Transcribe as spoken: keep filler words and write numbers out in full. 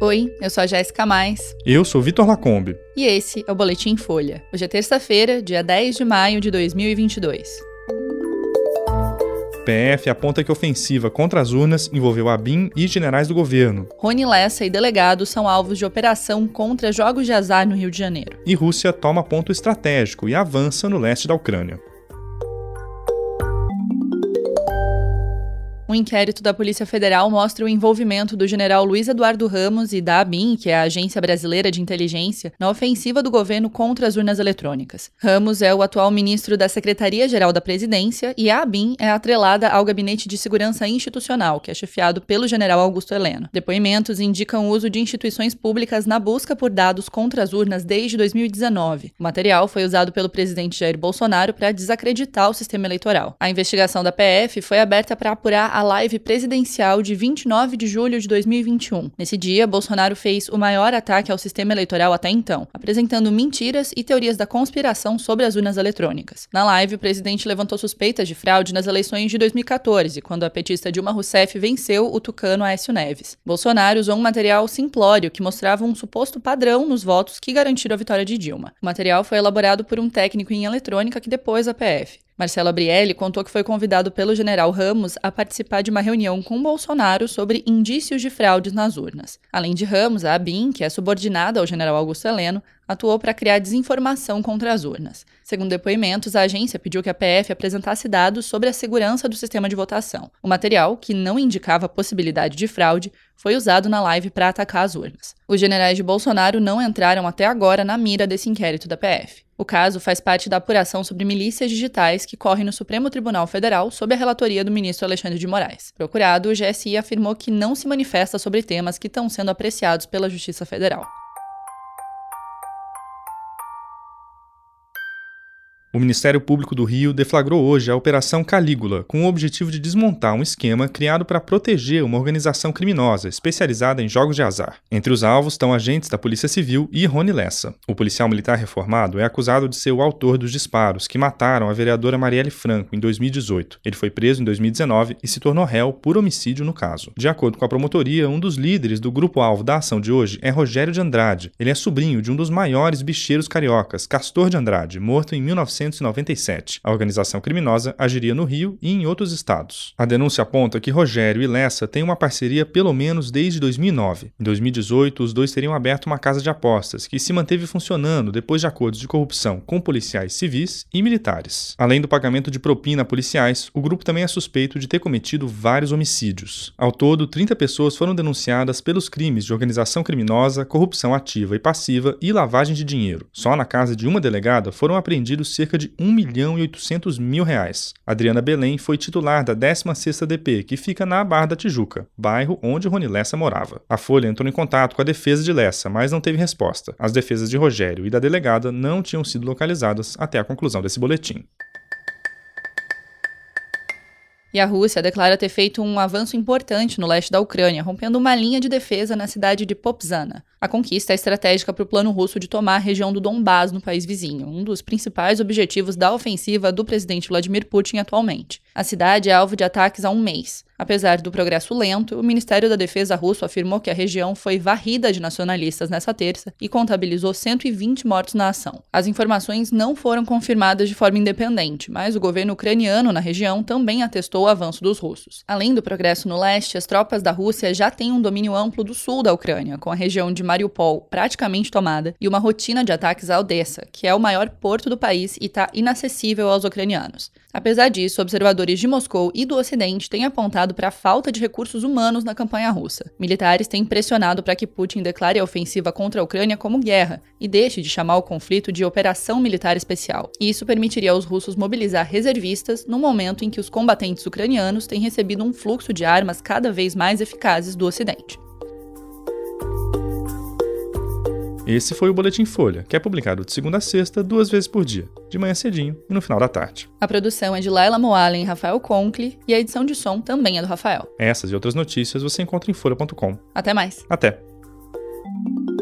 Oi, eu sou a Jéssica Mais. Eu sou Vitor Lacombe. E esse é o Boletim Folha. Hoje é terça-feira, dia dez de maio de dois mil e vinte e dois. P F aponta que a ofensiva contra as urnas envolveu A B I N e generais do governo. Rony Lessa e delegados são alvos de operação contra jogos de azar no Rio de Janeiro. E Rússia toma ponto estratégico e avança no leste da Ucrânia. Um inquérito da Polícia Federal mostra o envolvimento do general Luiz Eduardo Ramos e da A B I N, que é a Agência Brasileira de Inteligência, na ofensiva do governo contra as urnas eletrônicas. Ramos é o atual ministro da Secretaria-Geral da Presidência e a A B I N é atrelada ao Gabinete de Segurança Institucional, que é chefiado pelo general Augusto Heleno. Depoimentos indicam o uso de instituições públicas na busca por dados contra as urnas desde dois mil e dezenove. O material foi usado pelo presidente Jair Bolsonaro para desacreditar o sistema eleitoral. A investigação da P F foi aberta para apurar a live presidencial de vinte e nove de julho de dois mil e vinte e um. Nesse dia, Bolsonaro fez o maior ataque ao sistema eleitoral até então, apresentando mentiras e teorias da conspiração sobre as urnas eletrônicas. Na live, o presidente levantou suspeitas de fraude nas eleições de dois mil e catorze, quando a petista Dilma Rousseff venceu o tucano Aécio Neves. Bolsonaro usou um material simplório que mostrava um suposto padrão nos votos que garantiram a vitória de Dilma. O material foi elaborado por um técnico em eletrônica que depôs a P F. Marcelo Abrielli contou que foi convidado pelo general Ramos a participar de uma reunião com Bolsonaro sobre indícios de fraudes nas urnas. Além de Ramos, a A B I N, que é subordinada ao general Augusto Heleno, atuou para criar desinformação contra as urnas. Segundo depoimentos, a agência pediu que a P F apresentasse dados sobre a segurança do sistema de votação. O material, que não indicava a possibilidade de fraude, foi usado na live para atacar as urnas. Os generais de Bolsonaro não entraram até agora na mira desse inquérito da P F. O caso faz parte da apuração sobre milícias digitais que corre no Supremo Tribunal Federal sob a relatoria do ministro Alexandre de Moraes. Procurado, o G S I afirmou que não se manifesta sobre temas que estão sendo apreciados pela Justiça Federal. O Ministério Público do Rio deflagrou hoje a Operação Calígula, com o objetivo de desmontar um esquema criado para proteger uma organização criminosa especializada em jogos de azar. Entre os alvos estão agentes da Polícia Civil e Rony Lessa. O policial militar reformado é acusado de ser o autor dos disparos que mataram a vereadora Marielle Franco em dois mil e dezoito. Ele foi preso em dois mil e dezenove e se tornou réu por homicídio no caso. De acordo com a promotoria, um dos líderes do grupo-alvo da ação de hoje é Rogério de Andrade. Ele é sobrinho de um dos maiores bicheiros cariocas, Castor de Andrade, morto em mil novecentos e noventa e sete. A organização criminosa agiria no Rio e em outros estados. A denúncia aponta que Rogério e Lessa têm uma parceria pelo menos desde dois mil e nove. Em dois mil e dezoito, os dois teriam aberto uma casa de apostas que se manteve funcionando depois de acordos de corrupção com policiais civis e militares. Além do pagamento de propina a policiais, o grupo também é suspeito de ter cometido vários homicídios. Ao todo, trinta pessoas foram denunciadas pelos crimes de organização criminosa, corrupção ativa e passiva e lavagem de dinheiro. Só na casa de uma delegada foram apreendidos cerca de um milhão e oitocentos mil reais. Adriana Belém foi titular da décima sexta D P, que fica na Barra da Tijuca, bairro onde Rony Lessa morava. A Folha entrou em contato com a defesa de Lessa, mas não teve resposta. As defesas de Rogério e da delegada não tinham sido localizadas até a conclusão desse boletim. E a Rússia declara ter feito um avanço importante no leste da Ucrânia, rompendo uma linha de defesa na cidade de Popzana. A conquista é estratégica para o plano russo de tomar a região do Donbás no país vizinho, um dos principais objetivos da ofensiva do presidente Vladimir Putin atualmente. A cidade é alvo de ataques há um mês. Apesar do progresso lento, o Ministério da Defesa russo afirmou que a região foi varrida de nacionalistas nessa terça e contabilizou cento e vinte mortos na ação. As informações não foram confirmadas de forma independente, mas o governo ucraniano na região também atestou o avanço dos russos. Além do progresso no leste, as tropas da Rússia já têm um domínio amplo do sul da Ucrânia, com a região de Mariupol praticamente tomada e uma rotina de ataques a Odessa, que é o maior porto do país e está inacessível aos ucranianos. Apesar disso, observadores de Moscou e do Ocidente têm apontado para a falta de recursos humanos na campanha russa. Militares têm pressionado para que Putin declare a ofensiva contra a Ucrânia como guerra e deixe de chamar o conflito de operação militar especial. Isso permitiria aos russos mobilizar reservistas no momento em que os combatentes ucranianos têm recebido um fluxo de armas cada vez mais eficazes do Ocidente. Esse foi o Boletim Folha, que é publicado de segunda a sexta, duas vezes por dia, de manhã cedinho e no final da tarde. A produção é de Laila Moalen e Rafael Conkle, e a edição de som também é do Rafael. Essas e outras notícias você encontra em folha ponto com. Até mais. Até.